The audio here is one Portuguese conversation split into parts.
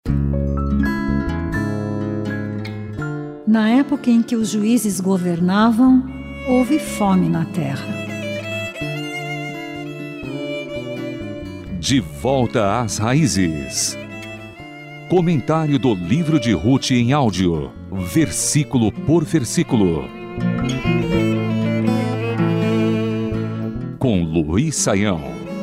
Na época em que os juízes governavam, houve fome na terra. De volta às raízes. Comentário do livro de Ruth em áudio, versículo por versículo. Com Luiz Saião.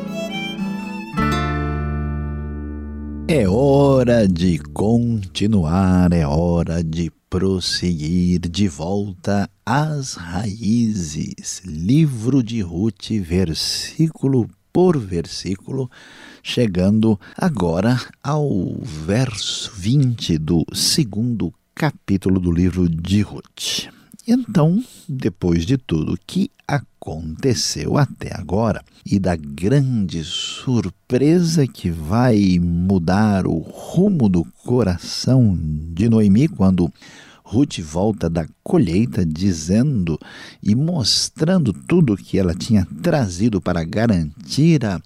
É hora de continuar, é hora de prosseguir de volta às raízes. Livro de Ruth, versículo por versículo, chegando agora ao verso 20 do 2º capítulo do livro de Ruth. Então, depois de tudo que aconteceu até agora e da grande surpresa que vai mudar o rumo do coração de Noemi quando Ruth volta da colheita dizendo e mostrando tudo que ela tinha trazido para garantir a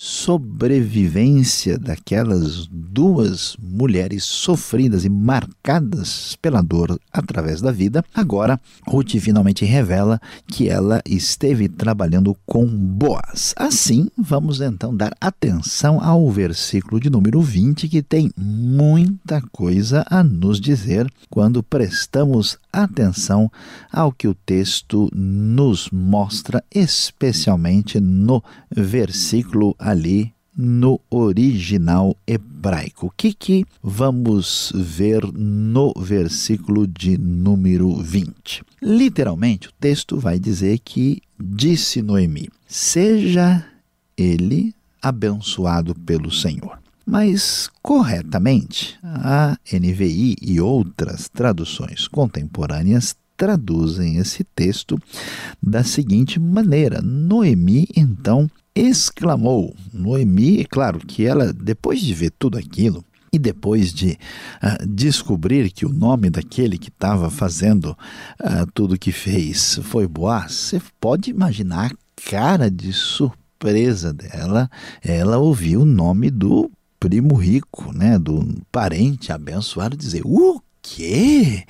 sobrevivência daquelas duas mulheres sofridas e marcadas pela dor através da vida. Agora, Ruth finalmente revela que ela esteve trabalhando com Boaz. Assim, vamos então dar atenção ao versículo de número 20, que tem muita coisa a nos dizer quando prestamos atenção ao que o texto nos mostra, especialmente no versículo ali no original hebraico. O que vamos ver no versículo de número 20? Literalmente, o texto vai dizer que disse Noemi: seja ele abençoado pelo Senhor. Mas, corretamente, a NVI e outras traduções contemporâneas traduzem esse texto da seguinte maneira: Noemi, então, exclamou. Noemi, é claro que ela, depois de ver tudo aquilo, e depois de descobrir que o nome daquele que estava fazendo tudo que fez foi Boaz, você pode imaginar a cara de surpresa dela. Ela ouviu o nome do primo rico, né, do parente abençoado, dizer: o quê?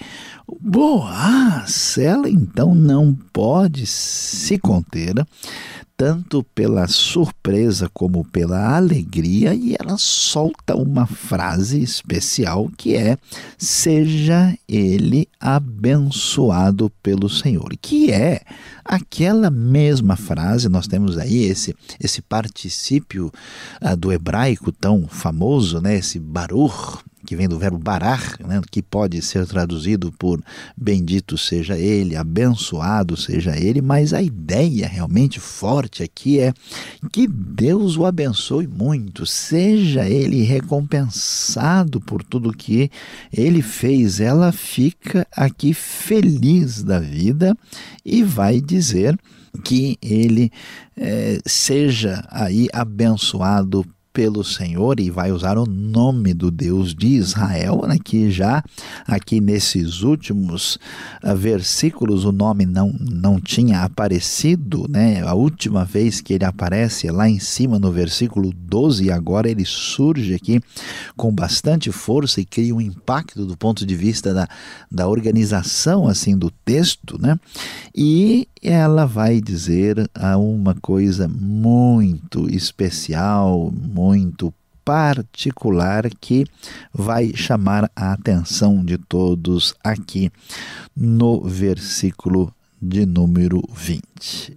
Boaz! Ela então não pode se conter, tanto pela surpresa como pela alegria, e ela solta uma frase especial que é: seja ele abençoado pelo Senhor, que é aquela mesma frase. Nós temos aí esse particípio do hebraico tão famoso, né, esse baruch, que vem do verbo barar, né, que pode ser traduzido por bendito seja ele, abençoado seja ele, mas a ideia realmente forte aqui é que Deus o abençoe muito, seja ele recompensado por tudo que ele fez. Ela fica aqui feliz da vida e vai dizer que ele seja aí abençoado pelo Senhor, e vai usar o nome do Deus de Israel, né, que já aqui nesses últimos versículos o nome não tinha aparecido, né? A última vez que ele aparece é lá em cima no versículo 12, e agora ele surge aqui com bastante força e cria um impacto do ponto de vista da organização assim do texto, né? E ela vai dizer uma coisa muito especial, muito particular, que vai chamar a atenção de todos aqui no versículo de número 20.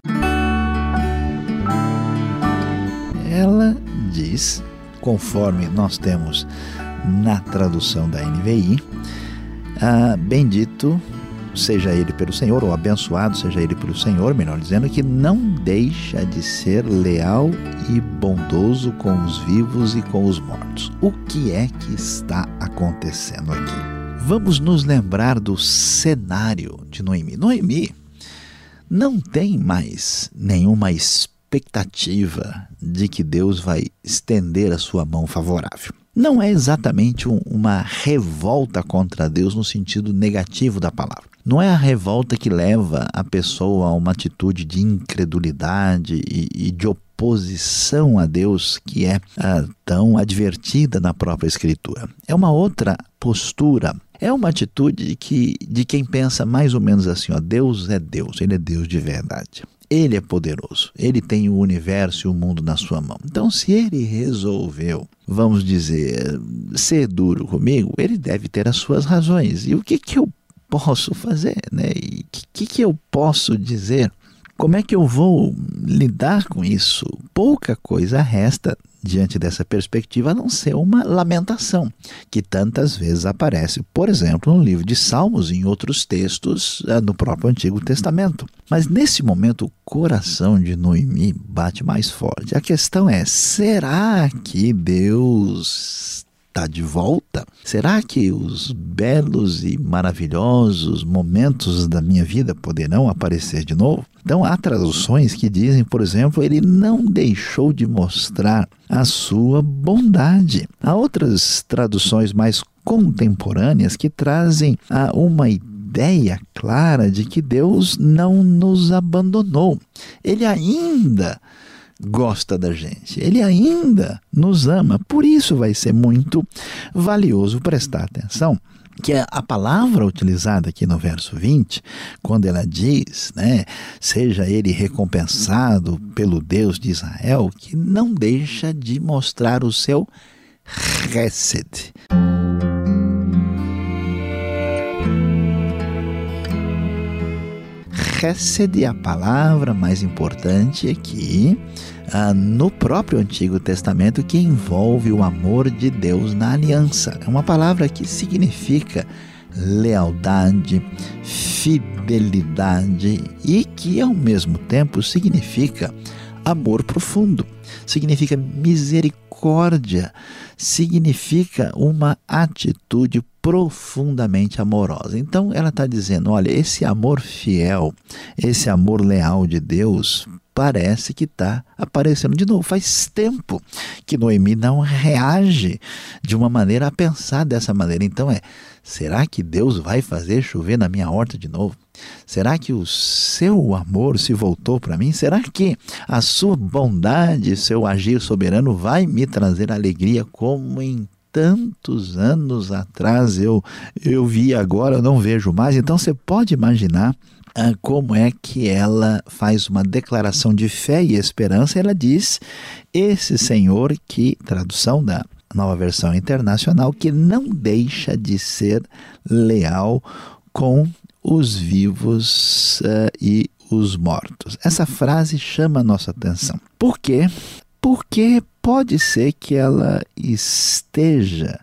Ela diz, conforme nós temos na tradução da NVI, bendito seja ele pelo Senhor, ou abençoado seja ele pelo Senhor, melhor dizendo, que não deixa de ser leal e bondoso com os vivos e com os mortos. O que é que está acontecendo aqui? Vamos nos lembrar do cenário de Noemi. Noemi não tem mais nenhuma expectativa de que Deus vai estender a sua mão favorável. Não é exatamente uma revolta contra Deus no sentido negativo da palavra. Não é a revolta que leva a pessoa a uma atitude de incredulidade e de oposição a Deus que é tão advertida na própria Escritura. É uma outra postura, é uma atitude de quem pensa mais ou menos assim, Deus é Deus, Ele é Deus de verdade. Ele é poderoso, Ele tem o universo e o mundo na sua mão. Então, se Ele resolveu, vamos dizer, ser duro comigo, Ele deve ter as suas razões. E o que eu posso fazer, né? E o que eu posso dizer? Como é que eu vou lidar com isso? Pouca coisa resta diante dessa perspectiva a não ser uma lamentação, que tantas vezes aparece, por exemplo, no livro de Salmos e em outros textos no próprio Antigo Testamento. Mas nesse momento o coração de Noemi bate mais forte. A questão é, será que Deus está de volta? Será que os belos e maravilhosos momentos da minha vida poderão aparecer de novo? Então há traduções que dizem, por exemplo, ele não deixou de mostrar a sua bondade. Há outras traduções mais contemporâneas que trazem uma ideia clara de que Deus não nos abandonou. Ele ainda gosta da gente, Ele ainda nos ama. Por isso vai ser muito valioso prestar atenção que a palavra utilizada aqui no verso 20, quando ela diz, seja ele recompensado pelo Deus de Israel, que não deixa de mostrar o seu chesed. Chesed é a palavra mais importante aqui no próprio Antigo Testamento, que envolve o amor de Deus na aliança. É uma palavra que significa lealdade, fidelidade e que ao mesmo tempo significa amor profundo, significa misericórdia, significa uma atitude profundamente amorosa. Então ela está dizendo, olha, esse amor fiel, esse amor leal de Deus parece que está aparecendo de novo. Faz tempo que Noemi não reage de uma maneira a pensar dessa maneira. Então será que Deus vai fazer chover na minha horta de novo? Será que o seu amor se voltou para mim? Será que a sua bondade, seu agir soberano vai me trazer alegria como em tantos anos atrás eu vi, agora eu não vejo mais? Então você pode imaginar como é que ela faz uma declaração de fé e esperança. Ela diz, esse Senhor, que, tradução da Nova Versão Internacional, que não deixa de ser leal com os vivos e os mortos. Essa frase chama a nossa atenção. Por quê? Porque pode ser que ela esteja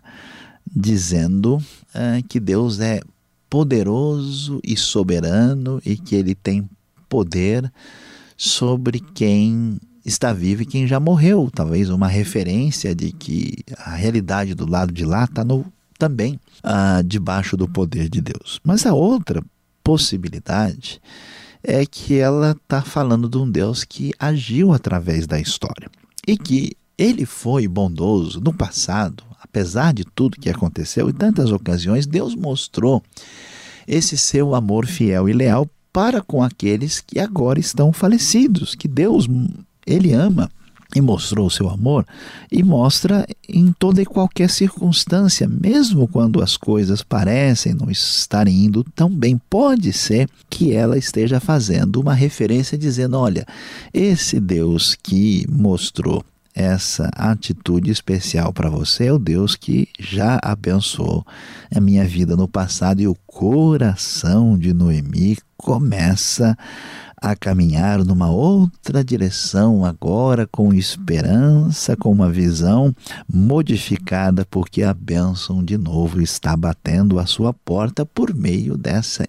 dizendo que Deus é poderoso e soberano e que Ele tem poder sobre quem está vivo e quem já morreu. Talvez uma referência de que a realidade do lado de lá está também debaixo do poder de Deus. Mas a outra possibilidade é que ela está falando de um Deus que agiu através da história e que Ele foi bondoso no passado. Apesar de tudo que aconteceu, em tantas ocasiões, Deus mostrou esse seu amor fiel e leal para com aqueles que agora estão falecidos, que Deus, Ele ama e mostrou o seu amor e mostra em toda e qualquer circunstância, mesmo quando as coisas parecem não estarem indo tão bem. Pode ser que ela esteja fazendo uma referência dizendo, olha, esse Deus que mostrou essa atitude especial para você é o Deus que já abençoou a minha vida no passado. E o coração de Noemi começa a caminhar numa outra direção agora, com esperança, com uma visão modificada, porque a bênção de novo está batendo a sua porta por meio dessa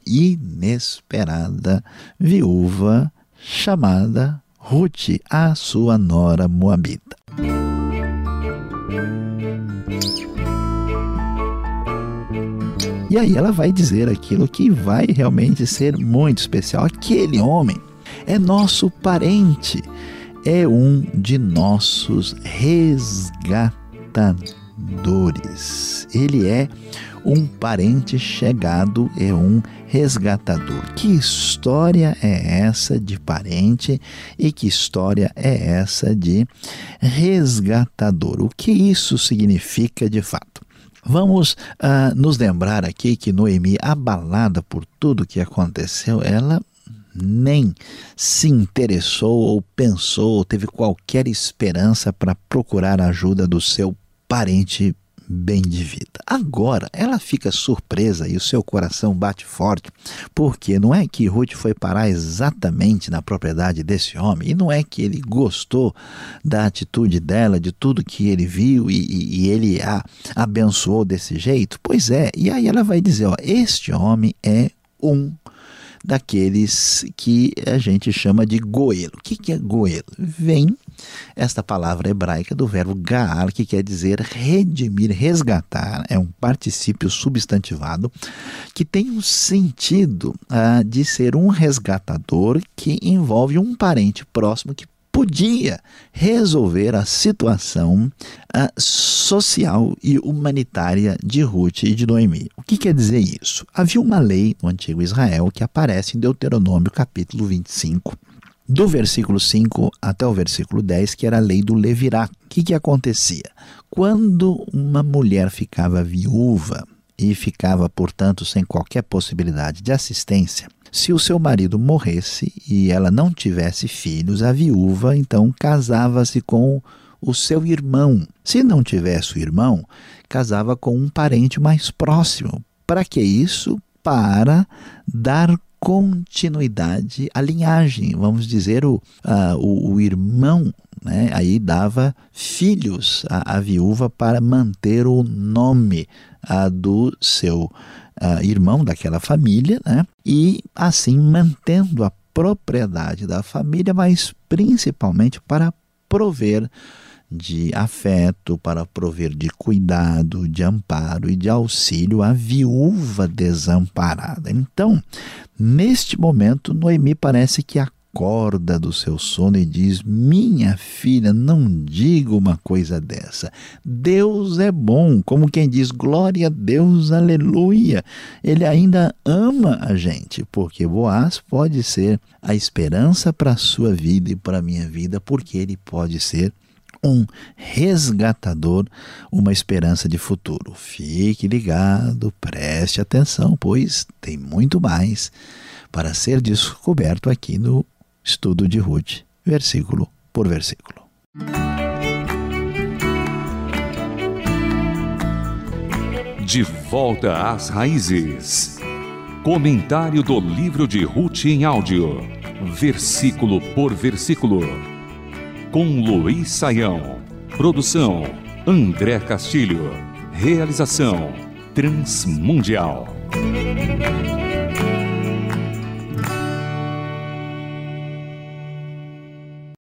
inesperada viúva chamada Ruth, a sua nora moabita. E aí ela vai dizer aquilo que vai realmente ser muito especial. Aquele homem é nosso parente, é um de nossos resgatadores. Ele é um parente chegado, é um resgatador. Que história é essa de parente e que história é essa de resgatador? O que isso significa de fato? Vamos nos lembrar aqui que Noemi, abalada por tudo que aconteceu, ela nem se interessou ou pensou ou teve qualquer esperança para procurar a ajuda do seu parente bem de vida. Agora, ela fica surpresa e o seu coração bate forte, porque não é que Ruth foi parar exatamente na propriedade desse homem, e não é que ele gostou da atitude dela, de tudo que ele viu e ele a abençoou desse jeito. Pois é, e aí ela vai dizer, este homem é um daqueles que a gente chama de goelo. O que é goelo? Vem esta palavra hebraica do verbo gaal, que quer dizer redimir, resgatar. É um particípio substantivado que tem um sentido de ser um resgatador que envolve um parente próximo que podia resolver a situação social e humanitária de Ruth e de Noemi. O que quer dizer isso? Havia uma lei no antigo Israel que aparece em Deuteronômio capítulo 25, do versículo 5 até o versículo 10, que era a lei do levirato. O que acontecia? Quando uma mulher ficava viúva e ficava, portanto, sem qualquer possibilidade de assistência, se o seu marido morresse e ela não tivesse filhos, a viúva então casava-se com o seu irmão. Se não tivesse o irmão, casava com um parente mais próximo. Para que isso? Para dar continuidade à linhagem. Vamos dizer, o irmão, né? Aí dava filhos à viúva para manter o nome do seu irmão daquela família, né? E assim mantendo a propriedade da família, mas principalmente para prover de afeto, para prover de cuidado, de amparo e de auxílio à viúva desamparada. Então, neste momento, Noemi parece que acorda do seu sono e diz: minha filha, não diga uma coisa dessa. Deus é bom, como quem diz, glória a Deus, aleluia. Ele ainda ama a gente, porque Boaz pode ser a esperança para a sua vida e para a minha vida, porque ele pode ser um resgatador, uma esperança de futuro. Fique ligado, preste atenção, pois tem muito mais para ser descoberto aqui no Estudo de Ruth, versículo por versículo. De volta às raízes. Comentário do livro de Ruth em áudio, versículo por versículo. Com Luiz Saião. Produção: André Castilho. Realização: Transmundial.